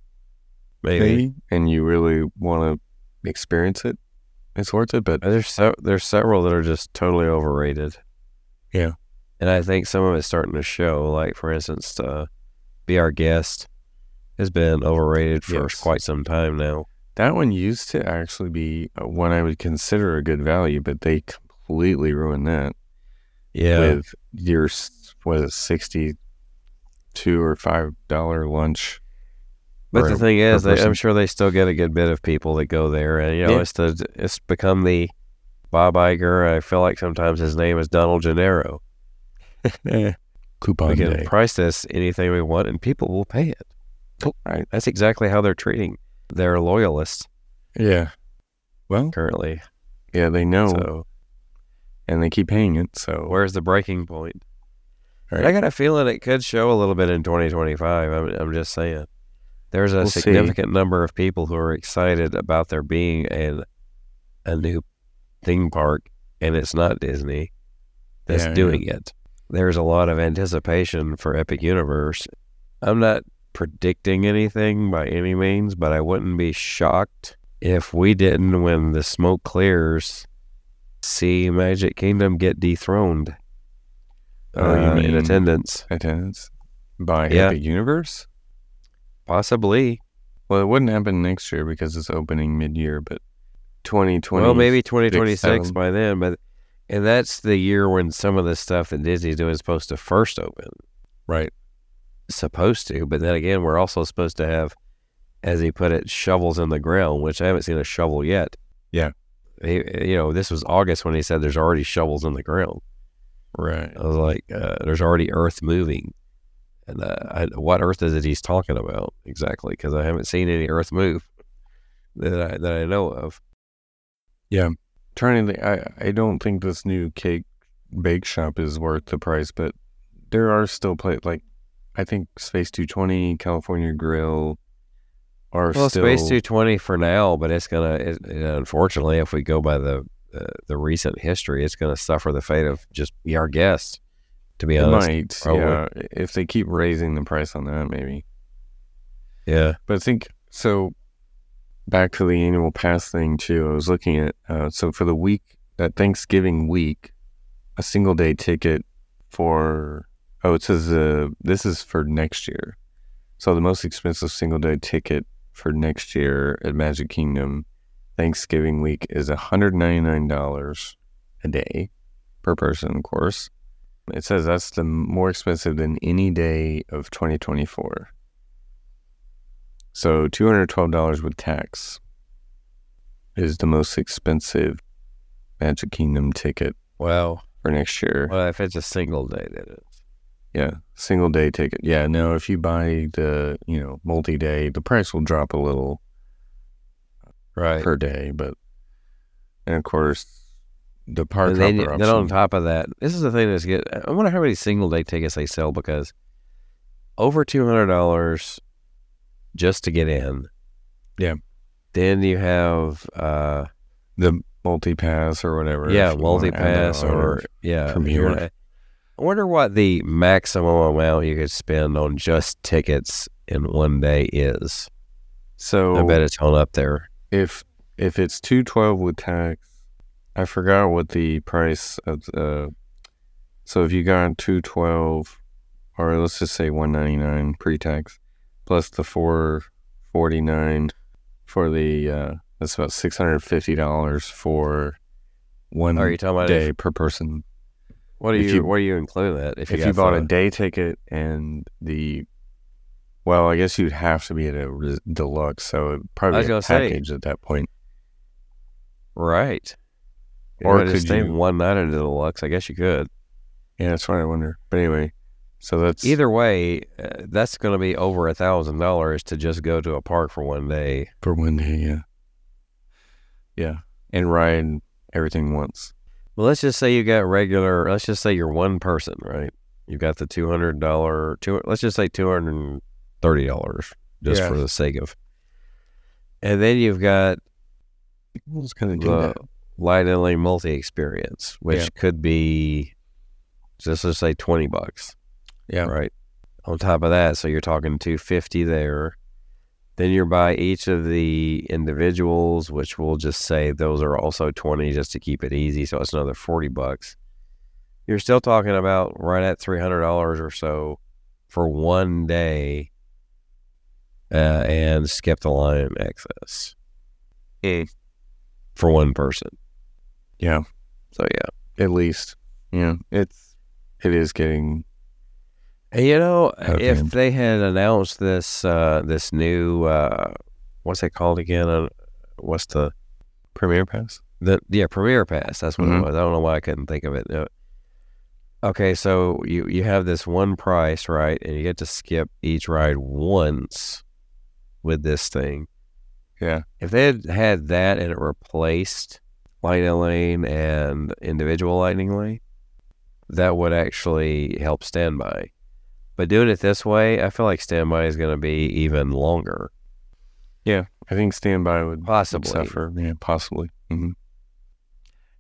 maybe, and you really want to experience it, it's worth it. But there's several that are just totally overrated. Yeah. And I think some of it's starting to show, like, for instance, Be Our Guest has been overrated for quite some time now. That one used to actually be one I would consider a good value, but they completely ruined that. Yeah. With your, $62 or $5 lunch. But the thing is, I'm sure they still get a good bit of people that go there. And, it's become the Bob Iger. I feel like sometimes his name is Donald Gennaro. Coupon we can day. Price this anything we want, and people will pay it. Right. That's exactly how they're treating their loyalists. Yeah. Well, currently. Yeah, they know. So, and they keep paying it. So where's the breaking point? Right. I got a feeling it could show a little bit in 2025. I'm just saying. There's a significant number of people who are excited about there being a new theme park, and it's not Disney that's doing it. There's a lot of anticipation for Epic Universe. I'm not predicting anything by any means, but I wouldn't be shocked if we didn't, when the smoke clears, see Magic Kingdom get dethroned. Oh, you mean in attendance? By Epic Universe? Possibly. Well, it wouldn't happen next year because it's opening mid-year, but 2020. Well, maybe 2026 by then, and that's the year when some of the stuff that Disney's doing is supposed to first open. Right. Supposed to, but then again, we're also supposed to have, as he put it, shovels in the ground, which I haven't seen a shovel yet. Yeah. This was August when he said there's already shovels in the ground. Right. I was like, there's already earth moving. And what earth is it he's talking about exactly? Because I haven't seen any earth move that I know of. Yeah. I don't think this new cake bake shop is worth the price, but there are still I think Space 220, California Grill are still... Space 220 for now, but it's gonna, unfortunately, if we go by the recent history, it's gonna suffer the fate of just be our guest. To be honest, it might. Probably. Yeah, if they keep raising the price on that, maybe. Yeah, but I think so. Back to the annual pass thing too. I was looking at so for the week, that Thanksgiving week, a single day ticket for it says this is for next year. So the most expensive single day ticket for next year at Magic Kingdom Thanksgiving week is $199 a day per person, of course. It says that's the more expensive than any day of 2024. So $212 with tax is the most expensive Magic Kingdom ticket. Wow. For next year. Well, if it's a single day, that is. Yeah, single day ticket. Yeah, no, if you buy the, multi-day, the price will drop a little per day, and of course, the park hopper option. Then on top of that, this is the thing that's good. I wonder how many single day tickets they sell, because over $200 just to get in. Yeah. Then you have the multi-pass or whatever. Yeah, multi-pass or Premier. I wonder what the maximum amount you could spend on just tickets in one day is. So I bet it's on up there. If it's $212 with tax, I forgot what the price of so if you got $212, or let's just say $199 pre-tax, plus the $449 for the that's about $650 for one day per person. What do you include that? If you bought a day ticket and I guess you'd have to be at a deluxe, so it'd probably be a package at that point. Right. Or could you one night at a deluxe? I guess you could. Yeah, that's what I wonder. But anyway, so that's either way. That's going to be over $1,000 to just go to a park for one day. For one day, yeah, and ride everything once. Well, let's just say you got regular. Let's just say you're one person, right? You got the $200. Let's just say $230, just for the sake of. And then you've got the Light and Lane multi experience, which could be, let's say $20. Yeah. Right. On top of that, so you're talking $250 there. Then you're by each of the individuals, which we'll just say those are also $20 just to keep it easy. So it's another $40. You're still talking about right at $300 or so for one day, and skip the line access for one person. Yeah. So yeah, at least, it is getting. If they had announced this this new what's it called again? What's the Premier Pass? Premier Pass. That's what it was. I don't know why I couldn't think of it. Okay, so you have this one price, right? And you get to skip each ride once with this thing. Yeah. If they had that and it replaced Lightning Lane and individual Lightning Lane, that would actually help Standby. But doing it this way, I feel like Standby is going to be even longer. Yeah, I think Standby would possibly suffer. Yeah, possibly. Mm-hmm.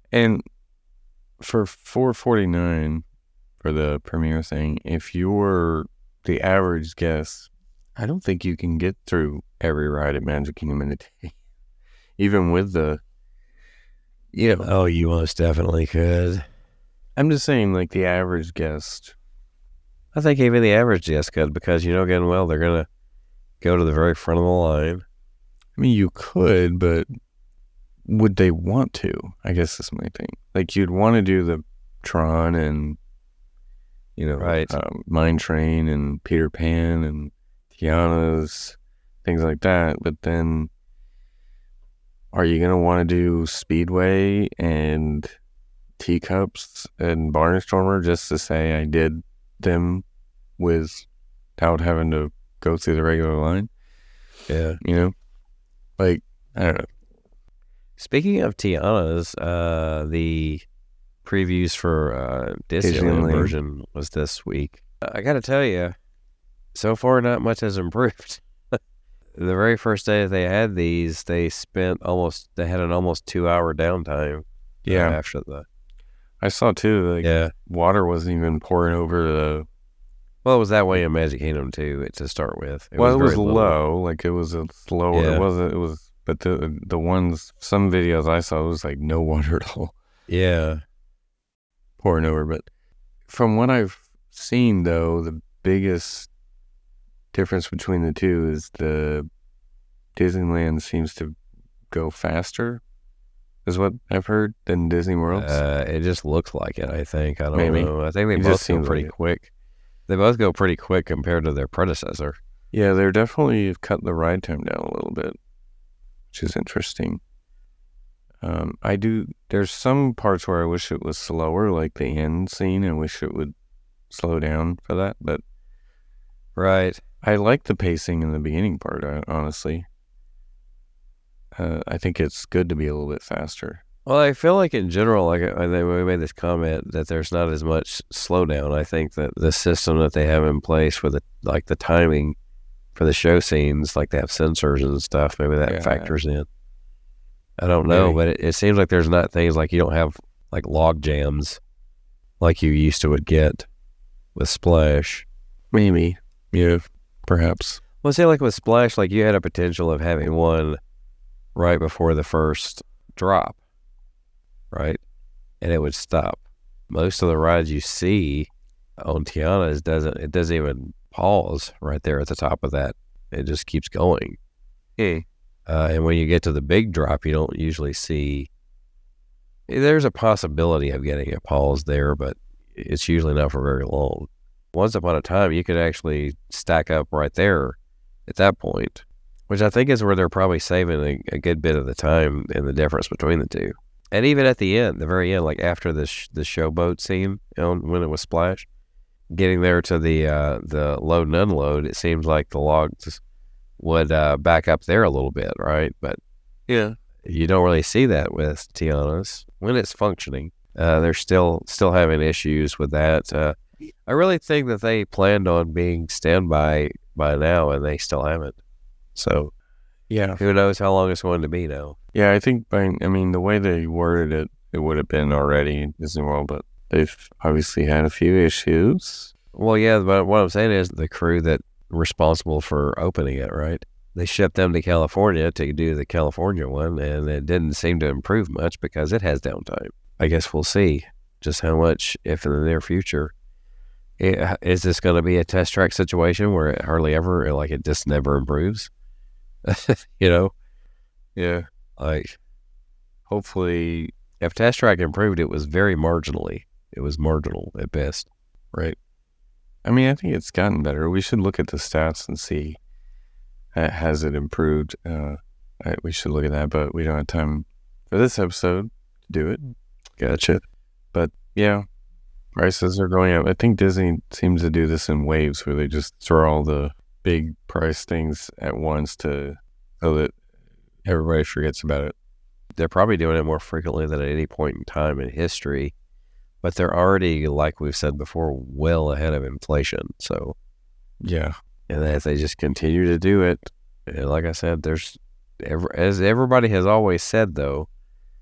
And for $449 for the premiere thing, if you're the average guest, I don't think you can get through every ride at Magic Kingdom in a day. Even with the, Oh, you most definitely could. I'm just saying, like, the average guest. I think even the average guest could, because you know good and well they're going to go to the very front of the line. I mean, you could, but would they want to? I guess that's my thing. Like, you'd want to do the Tron and, Right. Mine Train and Peter Pan and Tiana's, things like that. But then, are you going to want to do Speedway and Teacups and Barnstormer just to say I did them without having to go through the regular line? Yeah. Like, I don't know. Speaking of Tiana's, the previews for Disneyland version was this week. I got to tell you, so far not much has improved. The very first day that they had these, they had an almost 2-hour downtime. Yeah. After the. I saw too. Like, water wasn't even pouring over the. Well, it was that way in Magic Kingdom too to start with. It was low. Like, it was a slower. Yeah. It wasn't. It was. But the ones, some videos I saw, it was like no water at all. Yeah. Pouring over. But from what I've seen, though, the biggest difference between the two is the Disneyland seems to go faster, is what I've heard, than Disney World. It just looks like it, I think. I don't Maybe. know. I think they both go pretty quick. They both go pretty quick compared to their predecessor. Yeah, they're definitely cut the ride time down a little bit, which is interesting. There's some parts where I wish it was slower, like the end scene. I wish it would slow down for that, but right. I like the pacing in the beginning part, honestly. I think it's good to be a little bit faster. Well, I feel like in general, like we made this comment that there's not as much slowdown. I think that the system that they have in place with the timing for the show scenes, like they have sensors and stuff, maybe that factors in. I don't know, but it seems like there's not things like you don't have like log jams like you used to would get with Splash. Maybe. Yeah, perhaps. Well, say like with Splash, like you had a potential of having one right before the first drop, right? And it would stop. Most of the rides you see on Tiana's doesn't even pause right there at the top of that. It just keeps going. And when you get to the big drop, you don't usually see. There's a possibility of getting a pause there, but it's usually not for very long. Once upon a time, you could actually stack up right there at that point, which I think is where they're probably saving a good bit of the time and the difference between the two. And even at the end, the very end, like after the showboat scene, when it was Splash, getting there to the load and unload, it seems like the logs would back up there a little bit, right? But yeah, you don't really see that with Tiana's when it's functioning. They're still having issues with that. I really think that they planned on being standby by now, and they still haven't. So, yeah, who knows how long it's going to be now? Yeah, I think the way they worded it, it would have been already in Disney World, but they've obviously had a few issues. Well, yeah, but what I'm saying is the crew that responsible for opening it, right? They shipped them to California to do the California one, and it didn't seem to improve much because it has downtime. I guess we'll see just how much, if in the near future. Is this going to be a test track situation where it hardly ever, like it just never improves? Yeah. Like, hopefully, if test track improved, it was very marginally. It was marginal at best. Right. I mean, I think it's gotten better. We should look at the stats and see, has it improved? We should look at that, but we don't have time for this episode to do it. Gotcha. But yeah, prices are going up. I think Disney seems to do this in waves where they just throw all the big price things at once so that everybody forgets about it. They're probably doing it more frequently than at any point in time in history, but they're already, like we've said before, well ahead of inflation. So, yeah. And as they just continue to do it, and like I said, as everybody has always said, though,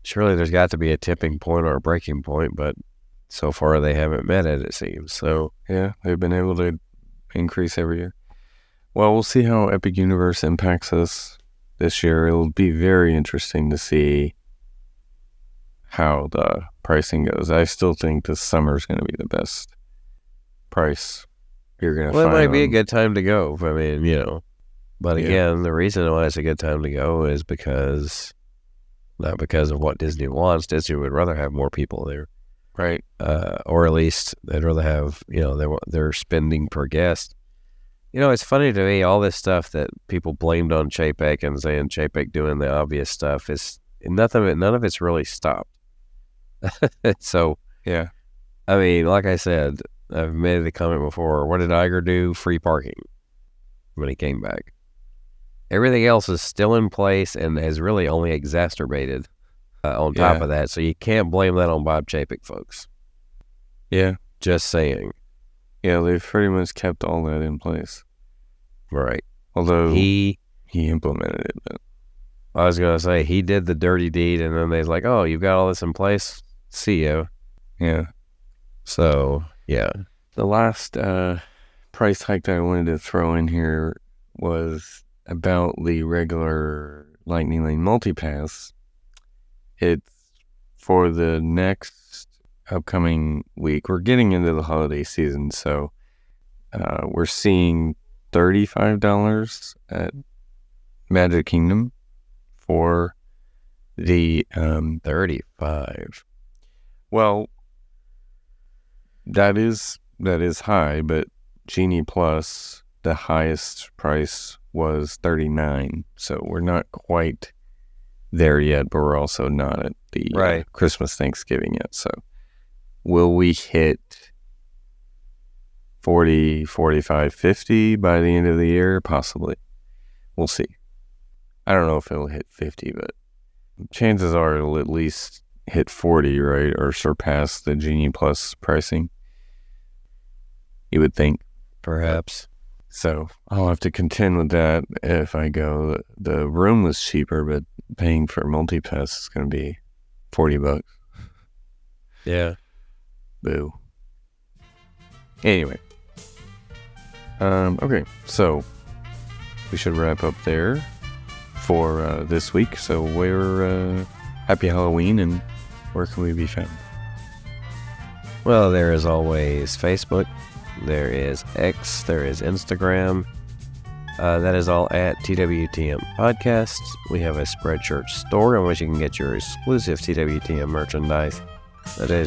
surely there's got to be a tipping point or a breaking point, but so far they haven't met it, it seems. So yeah, they've been able to increase every year. Well, we'll see how Epic Universe impacts us this year. It'll be very interesting to see how the pricing goes. I still think this summer is going to be the best price you're going to find. Well, it might be a good time to go. I mean, but again, the reason why it's a good time to go is not because of what Disney wants. Disney would rather have more people there. Right. Or at least they'd rather have, their spending per guest. It's funny to me, all this stuff that people blamed on Chapek and saying Chapek doing the obvious stuff is none of it's really stopped. So, yeah. I mean, like I said, I've made the comment before, what did Iger do? Free parking when he came back. Everything else is still in place and has really only exacerbated on top of that. So you can't blame that on Bob Chapek, folks. Yeah. Just saying. Yeah, they've pretty much kept all that in place. Right. Although he implemented it. But I was going to say, he did the dirty deed, and then they's like, oh, you've got all this in place? See you. Yeah. So, yeah. The last price hike that I wanted to throw in here was about the regular Lightning Lane Multipass. It's for the next upcoming week. We're getting into the holiday season, so we're seeing $35 at Magic Kingdom for the 35. Well, that is high, but Genie Plus, the highest price was $39. So we're not quite there yet, but we're also not at the Christmas Thanksgiving yet. So will we hit 40, 45, 50 by the end of the year? Possibly. We'll see. I don't know if it'll hit 50, but chances are it'll at least hit 40, right? Or surpass the Genie Plus pricing. You would think. Perhaps. So I'll have to contend with that if I go. The room was cheaper, but paying for multi-pass is going to be $40. Yeah. Boo. Anyway. Okay, so we should wrap up there for this week. So happy Halloween, and where can we be found? Well, there is always Facebook. There is X. There is Instagram. That is all at TWTM Podcast. We have a Spreadshirt store in which you can get your exclusive TWTM merchandise. That is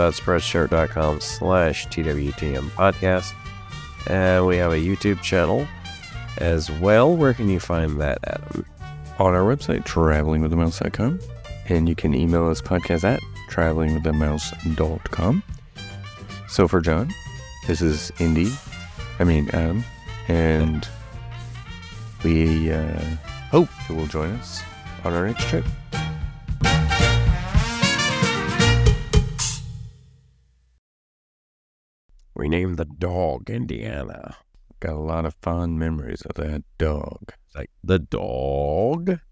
shop.spreadshirt.com/TWTM Podcast. And we have a YouTube channel as well. Where can you find that, Adam? On our website, travelingwiththemouse.com. And you can email us podcast at travelingwiththemouse.com. So for John, this is Adam, and we hope you will join us on our next trip. We named the dog Indiana. Got a lot of fond memories of that dog. Like, the dog?